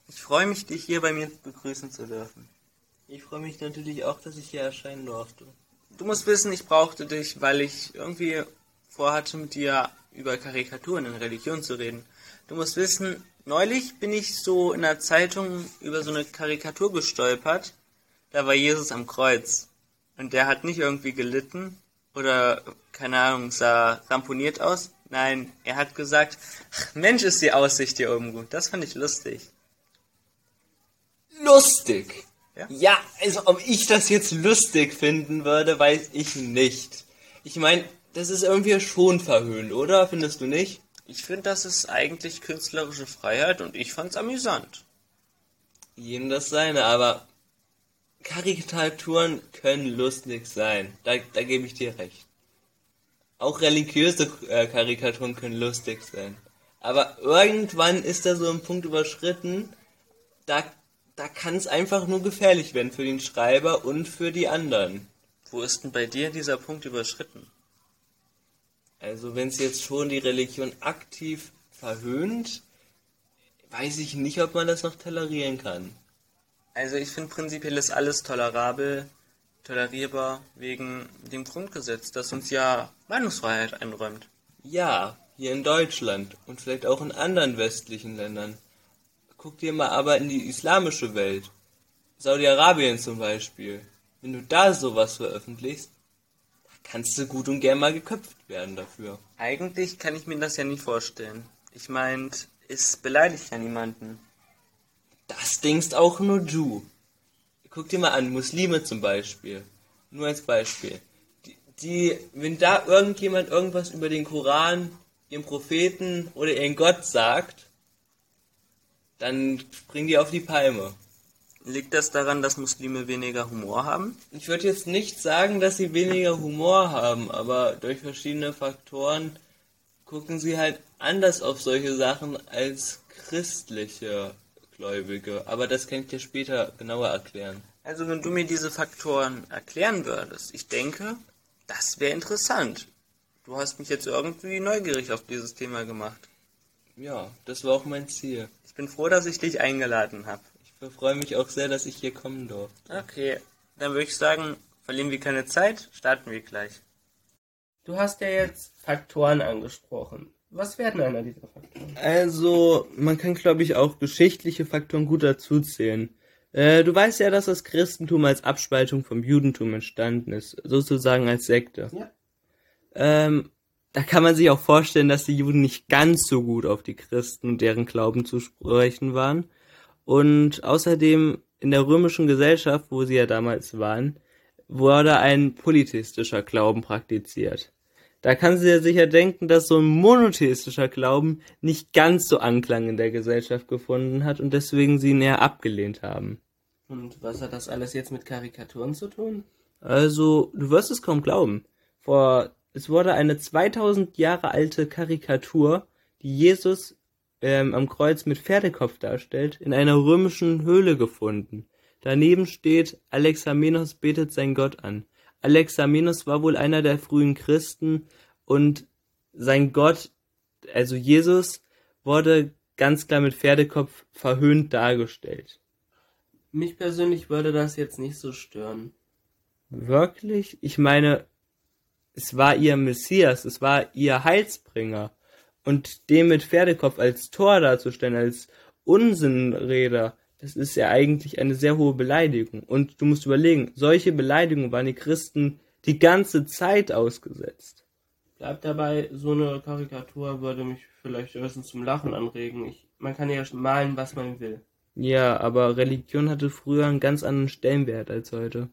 Ich freue mich, dich hier bei mir begrüßen zu dürfen. Ich freue mich natürlich auch, dass ich hier erscheinen durfte. Du musst wissen, ich brauchte dich, weil ich irgendwie vorhatte, mit dir über Karikaturen in Religion zu reden. Du musst wissen, neulich bin ich so in der Zeitung über so eine Karikatur gestolpert. Da war Jesus am Kreuz. Und der hat nicht irgendwie gelitten oder, keine Ahnung, sah ramponiert aus. Nein, er hat gesagt, ach, Mensch, ist die Aussicht hier oben gut. Das fand ich lustig. Lustig? Ja? Ja, also ob ich das jetzt lustig finden würde, weiß ich nicht. Ich meine, das ist irgendwie schon verhöhnt, oder? Findest du nicht? Ich finde, das ist eigentlich künstlerische Freiheit und ich fand's amüsant. Jedem das seine, aber Karikaturen können lustig sein. Da gebe ich dir recht. Auch religiöse Karikaturen können lustig sein. Aber irgendwann ist da so ein Punkt überschritten, da kann es einfach nur gefährlich werden für den Schreiber und für die anderen. Wo ist denn bei dir dieser Punkt überschritten? Also wenn es jetzt schon die Religion aktiv verhöhnt, weiß ich nicht, ob man das noch tolerieren kann. Also ich finde prinzipiell ist alles tolerierbar wegen dem Grundgesetz, das uns ja Meinungsfreiheit einräumt. Ja, hier in Deutschland und vielleicht auch in anderen westlichen Ländern. Guck dir mal aber in die islamische Welt. Saudi-Arabien zum Beispiel. Wenn du da sowas veröffentlichst, kannst du gut und gern mal geköpft werden dafür. Eigentlich kann ich mir das ja nicht vorstellen. Ich meint, es beleidigt ja niemanden. Das denkst auch nur du. Guck dir mal an, Muslime zum Beispiel. Nur als Beispiel. Wenn da irgendjemand irgendwas über den Koran, ihren Propheten oder ihren Gott sagt, dann springen die auf die Palme. Liegt das daran, dass Muslime weniger Humor haben? Ich würde jetzt nicht sagen, dass sie weniger Humor haben, aber durch verschiedene Faktoren gucken sie halt anders auf solche Sachen als christliche Gläubige. Aber das kann ich dir später genauer erklären. Also wenn du mir diese Faktoren erklären würdest, ich denke, das wäre interessant. Du hast mich jetzt irgendwie neugierig auf dieses Thema gemacht. Ja, das war auch mein Ziel. Ich bin froh, dass ich dich eingeladen habe. Ich freue mich auch sehr, dass ich hier kommen durfte. Okay, dann würde ich sagen, verlieren wir keine Zeit, starten wir gleich. Du hast ja jetzt Faktoren angesprochen. Was werden einer dieser Faktoren? Also, man kann, glaube ich, auch geschichtliche Faktoren gut dazu zählen. Du weißt ja, dass das Christentum als Abspaltung vom Judentum entstanden ist, sozusagen als Sekte. Ja. Da kann man sich auch vorstellen, dass die Juden nicht ganz so gut auf die Christen und deren Glauben zu sprechen waren. Und außerdem in der römischen Gesellschaft, wo sie ja damals waren, wurde ein polytheistischer Glauben praktiziert. Da kann sie ja sicher denken, dass so ein monotheistischer Glauben nicht ganz so Anklang in der Gesellschaft gefunden hat und deswegen sie ihn eher abgelehnt haben. Und was hat das alles jetzt mit Karikaturen zu tun? Also, du wirst es kaum glauben. Es wurde eine 2000 Jahre alte Karikatur, die Jesus am Kreuz mit Pferdekopf darstellt, in einer römischen Höhle gefunden. Daneben steht, Alexamenos betet seinen Gott an. Alexamenos war wohl einer der frühen Christen und sein Gott, also Jesus, wurde ganz klar mit Pferdekopf verhöhnt dargestellt. Mich persönlich würde das jetzt nicht so stören. Wirklich? Ich meine, es war ihr Messias, es war ihr Heilsbringer. Und den mit Pferdekopf als Tor darzustellen, als Unsinnrede, das ist ja eigentlich eine sehr hohe Beleidigung. Und du musst überlegen, solche Beleidigungen waren die Christen die ganze Zeit ausgesetzt. Bleibt dabei, so eine Karikatur würde mich vielleicht höchstens zum Lachen anregen. Man kann ja malen, was man will. Ja, aber Religion hatte früher einen ganz anderen Stellenwert als heute.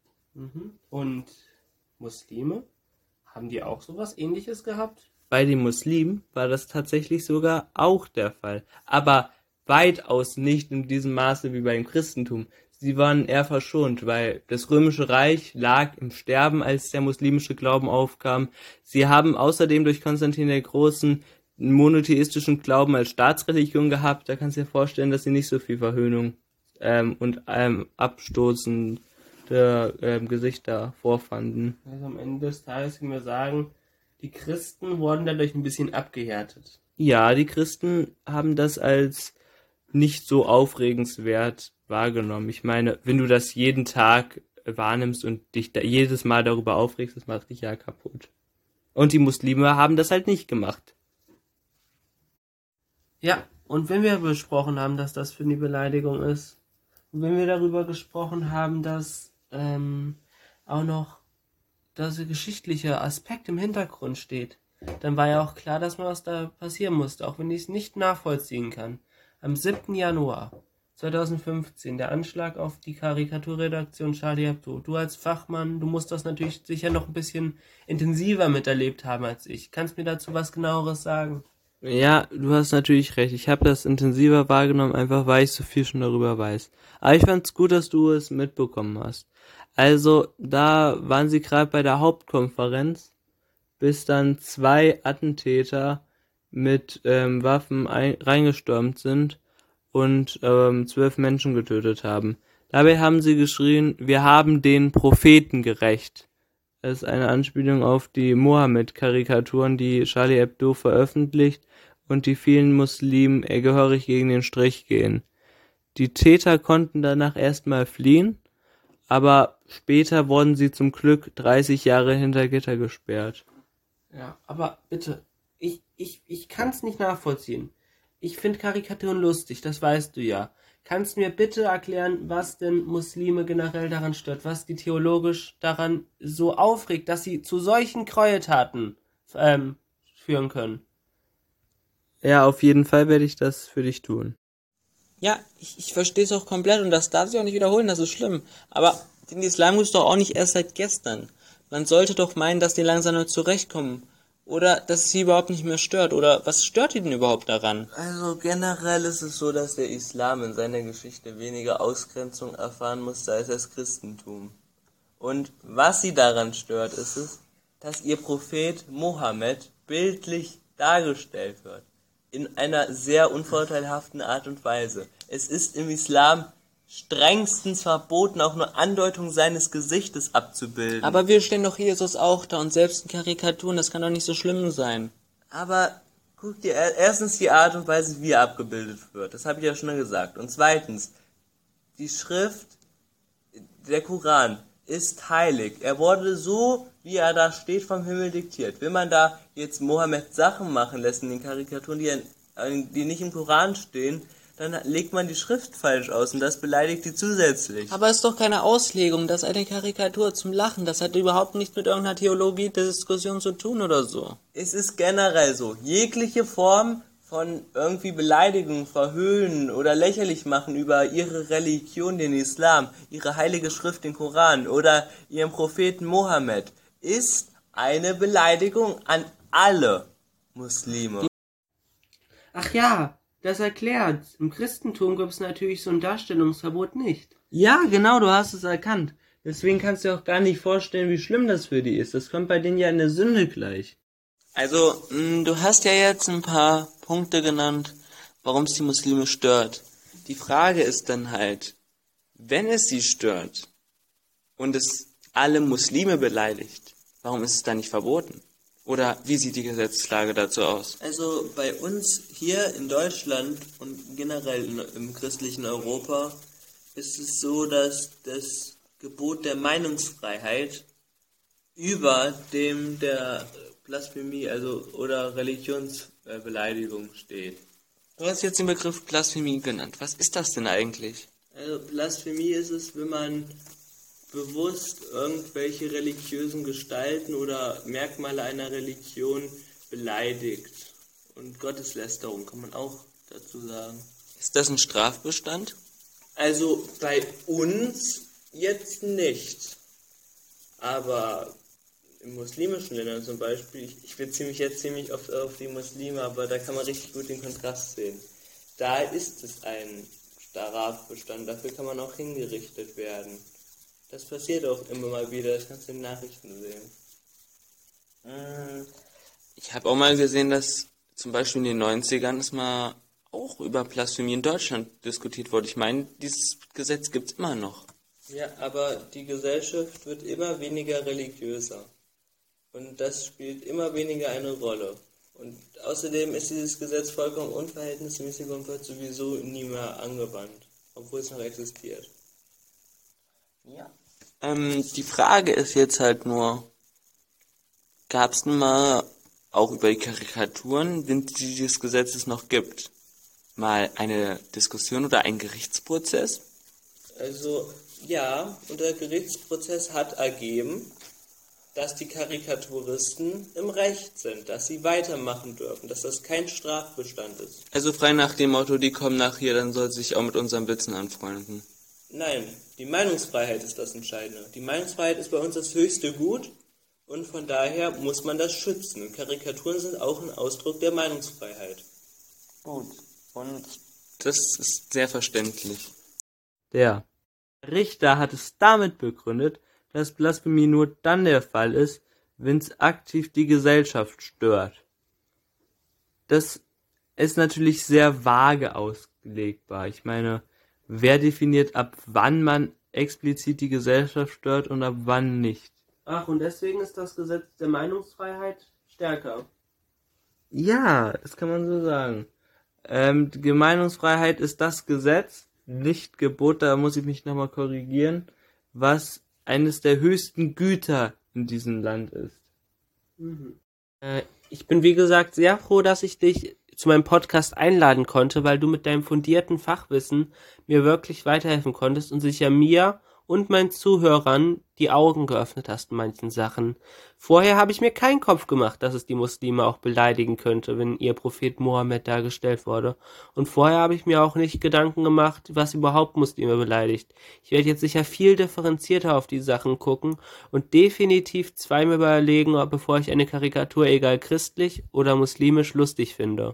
Und Muslime? Haben die auch sowas Ähnliches gehabt? Bei den Muslimen war das tatsächlich sogar auch der Fall. Aber weitaus nicht in diesem Maße wie beim Christentum. Sie waren eher verschont, weil das Römische Reich lag im Sterben, als der muslimische Glauben aufkam. Sie haben außerdem durch Konstantin der Großen einen monotheistischen Glauben als Staatsreligion gehabt. Da kannst du dir vorstellen, dass sie nicht so viel Verhöhnung und abstoßende Gesichter vorfanden. Also am Ende des Tages können wir sagen, die Christen wurden dadurch ein bisschen abgehärtet. Ja, die Christen haben das als nicht so aufregenswert wahrgenommen. Ich meine, wenn du das jeden Tag wahrnimmst und dich da jedes Mal darüber aufregst, das macht dich ja kaputt. Und die Muslime haben das halt nicht gemacht. Ja, und wenn wir besprochen haben, dass das für eine Beleidigung ist, und wenn wir darüber gesprochen haben, dass auch noch der geschichtliche Aspekt im Hintergrund steht, dann war ja auch klar, dass was da passieren musste, auch wenn ich es nicht nachvollziehen kann. Am 7. Januar 2015, der Anschlag auf die Karikaturredaktion Charlie Hebdo. Du als Fachmann, du musst das natürlich sicher noch ein bisschen intensiver miterlebt haben als ich. Kannst mir dazu was Genaueres sagen? Ja, du hast natürlich recht. Ich habe das intensiver wahrgenommen, einfach weil ich so viel schon darüber weiß. Aber ich fand's gut, dass du es mitbekommen hast. Also, da waren sie gerade bei der Hauptkonferenz, bis dann 2 Attentäter mit Waffen reingestürmt sind und 12 Menschen getötet haben. Dabei haben sie geschrien, wir haben den Propheten gerecht. Das ist eine Anspielung auf die Mohammed-Karikaturen, die Charlie Hebdo veröffentlicht und die vielen Muslimen gehörig gegen den Strich gehen. Die Täter konnten danach erstmal fliehen, aber später wurden sie zum Glück 30 Jahre hinter Gitter gesperrt. Ja, aber bitte, ich kann es nicht nachvollziehen. Ich finde Karikaturen lustig, das weißt du ja. Kannst du mir bitte erklären, was denn Muslime generell daran stört, was die theologisch daran so aufregt, dass sie zu solchen Gräueltaten führen können? Ja, auf jeden Fall werde ich das für dich tun. Ja, ich verstehe es auch komplett und das darf sich auch nicht wiederholen, das ist schlimm. Aber den Islam gibt es doch auch nicht erst seit gestern. Man sollte doch meinen, dass die langsam nur zurechtkommen. Oder dass es sie überhaupt nicht mehr stört. Oder was stört die denn überhaupt daran? Also generell ist es so, dass der Islam in seiner Geschichte weniger Ausgrenzung erfahren musste als das Christentum. Und was sie daran stört, ist es, dass ihr Prophet Mohammed bildlich dargestellt wird. In einer sehr unvorteilhaften Art und Weise. Es ist im Islam strengstens verboten, auch nur Andeutung seines Gesichtes abzubilden. Aber wir stellen doch Jesus auch da und selbst in Karikaturen, das kann doch nicht so schlimm sein. Aber guck dir erstens die Art und Weise, wie er abgebildet wird, das habe ich ja schon gesagt. Und zweitens, die Schrift, der Koran, ist heilig. Er wurde so, wie er da steht, vom Himmel diktiert. Wenn man da jetzt Mohammed Sachen machen lässt in den Karikaturen, die nicht im Koran stehen, dann legt man die Schrift falsch aus und das beleidigt die zusätzlich. Aber es ist doch keine Auslegung, das ist eine Karikatur zum Lachen. Das hat überhaupt nichts mit irgendeiner Theologie der Diskussion zu tun oder so. Es ist generell so. Jegliche Form von irgendwie Beleidigung, Verhöhnen oder lächerlich machen über ihre Religion, den Islam, ihre heilige Schrift, den Koran oder ihren Propheten Mohammed, ist eine Beleidigung an alle Muslime. Ach ja, das erklärt. Im Christentum gibt es natürlich so ein Darstellungsverbot nicht. Ja, genau, du hast es erkannt. Deswegen kannst du dir auch gar nicht vorstellen, wie schlimm das für die ist. Das kommt bei denen ja in der Sünde gleich. Also, du hast ja jetzt ein paar Punkte genannt, warum es die Muslime stört. Die Frage ist dann halt, wenn es sie stört und es alle Muslime beleidigt, warum ist es dann nicht verboten? Oder wie sieht die Gesetzeslage dazu aus? Also bei uns hier in Deutschland und generell im christlichen Europa ist es so, dass das Gebot der Meinungsfreiheit über dem der Blasphemie, oder Religionsbeleidigung steht. Du hast jetzt den Begriff Blasphemie genannt. Was ist das denn eigentlich? Also Blasphemie ist es, wenn man bewusst irgendwelche religiösen Gestalten oder Merkmale einer Religion beleidigt. Und Gotteslästerung kann man auch dazu sagen. Ist das ein Strafbestand? Also bei uns jetzt nicht. Aber in muslimischen Ländern zum Beispiel, ich beziehe mich jetzt ziemlich oft auf die Muslime, aber da kann man richtig gut den Kontrast sehen. Da ist es ein Strafbestand, dafür kann man auch hingerichtet werden. Das passiert auch immer mal wieder, das kannst du in den Nachrichten sehen. Ich habe auch mal gesehen, dass zum Beispiel in den 90ern es mal auch über Blasphemie in Deutschland diskutiert wurde. Ich meine, dieses Gesetz gibt es immer noch. Ja, aber die Gesellschaft wird immer weniger religiöser. Und das spielt immer weniger eine Rolle. Und außerdem ist dieses Gesetz vollkommen unverhältnismäßig und wird sowieso nie mehr angewandt, obwohl es noch existiert. Ja. Die Frage ist jetzt halt nur, gab es denn mal auch über die Karikaturen, wenn es dieses Gesetzes noch gibt, mal eine Diskussion oder einen Gerichtsprozess? Also ja, und der Gerichtsprozess hat ergeben, dass die Karikaturisten im Recht sind, dass sie weitermachen dürfen, dass das kein Strafbestand ist. Also frei nach dem Motto, die kommen nach hier, dann soll sie sich auch mit unseren Witzen anfreunden. Nein, die Meinungsfreiheit ist das Entscheidende. Die Meinungsfreiheit ist bei uns das höchste Gut und von daher muss man das schützen. Und Karikaturen sind auch ein Ausdruck der Meinungsfreiheit. Gut, und das ist sehr verständlich. Der Richter hat es damit begründet, dass Blasphemie nur dann der Fall ist, wenn es aktiv die Gesellschaft stört. Das ist natürlich sehr vage auslegbar. Ich meine, wer definiert, ab wann man explizit die Gesellschaft stört und ab wann nicht? Ach, und deswegen ist das Gesetz der Meinungsfreiheit stärker. Ja, das kann man so sagen. Die Meinungsfreiheit ist das Gesetz, nicht Gebot, da muss ich mich nochmal korrigieren, was eines der höchsten Güter in diesem Land ist. Ich bin, wie gesagt, sehr froh, dass ich dich zu meinem Podcast einladen konnte, weil du mit deinem fundierten Fachwissen mir wirklich weiterhelfen konntest und sicher mir und meinen Zuhörern die Augen geöffnet hast in manchen Sachen. Vorher habe ich mir keinen Kopf gemacht, dass es die Muslime auch beleidigen könnte, wenn ihr Prophet Mohammed dargestellt wurde. Und vorher habe ich mir auch nicht Gedanken gemacht, was überhaupt Muslime beleidigt. Ich werde jetzt sicher viel differenzierter auf die Sachen gucken und definitiv zweimal überlegen, bevor ich eine Karikatur, egal christlich oder muslimisch, lustig finde.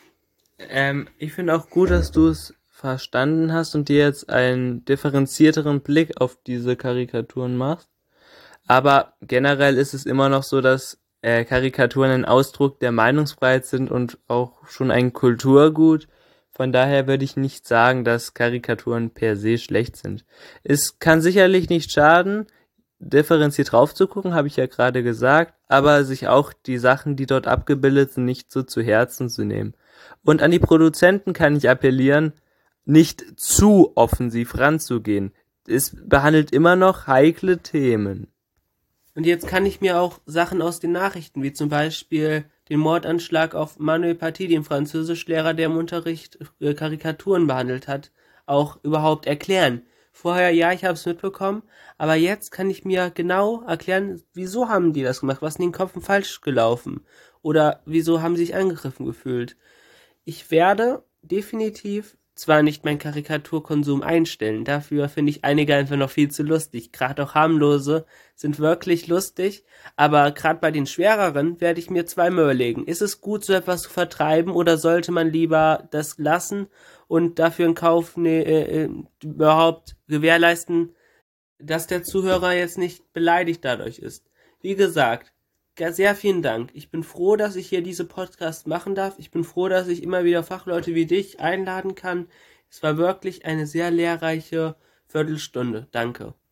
Ich finde auch gut, dass du es verstanden hast und dir jetzt einen differenzierteren Blick auf diese Karikaturen machst. Aber generell ist es immer noch so, dass Karikaturen ein Ausdruck der Meinungsfreiheit sind und auch schon ein Kulturgut. Von daher würde ich nicht sagen, dass Karikaturen per se schlecht sind. Es kann sicherlich nicht schaden, differenziert drauf zu gucken, habe ich ja gerade gesagt, aber sich auch die Sachen, die dort abgebildet sind, nicht so zu Herzen zu nehmen. Und an die Produzenten kann ich appellieren, nicht zu offensiv ranzugehen. Es behandelt immer noch heikle Themen. Und jetzt kann ich mir auch Sachen aus den Nachrichten, wie zum Beispiel den Mordanschlag auf Manuel Paty, den Französischlehrer, der im Unterricht Karikaturen behandelt hat, auch überhaupt erklären. Vorher, ja, ich habe es mitbekommen, aber jetzt kann ich mir genau erklären, wieso haben die das gemacht, was in den Köpfen falsch gelaufen oder wieso haben sie sich angegriffen gefühlt. Ich werde definitiv zwar nicht meinen Karikaturkonsum einstellen, dafür finde ich einige einfach noch viel zu lustig. Gerade auch harmlose sind wirklich lustig, aber gerade bei den schwereren werde ich mir zweimal überlegen, ist es gut, so etwas zu vertreiben oder sollte man lieber das lassen und dafür in Kauf überhaupt gewährleisten, dass der Zuhörer jetzt nicht beleidigt dadurch ist. Wie gesagt, sehr vielen Dank. Ich bin froh, dass ich hier diese Podcasts machen darf. Ich bin froh, dass ich immer wieder Fachleute wie dich einladen kann. Es war wirklich eine sehr lehrreiche Viertelstunde. Danke.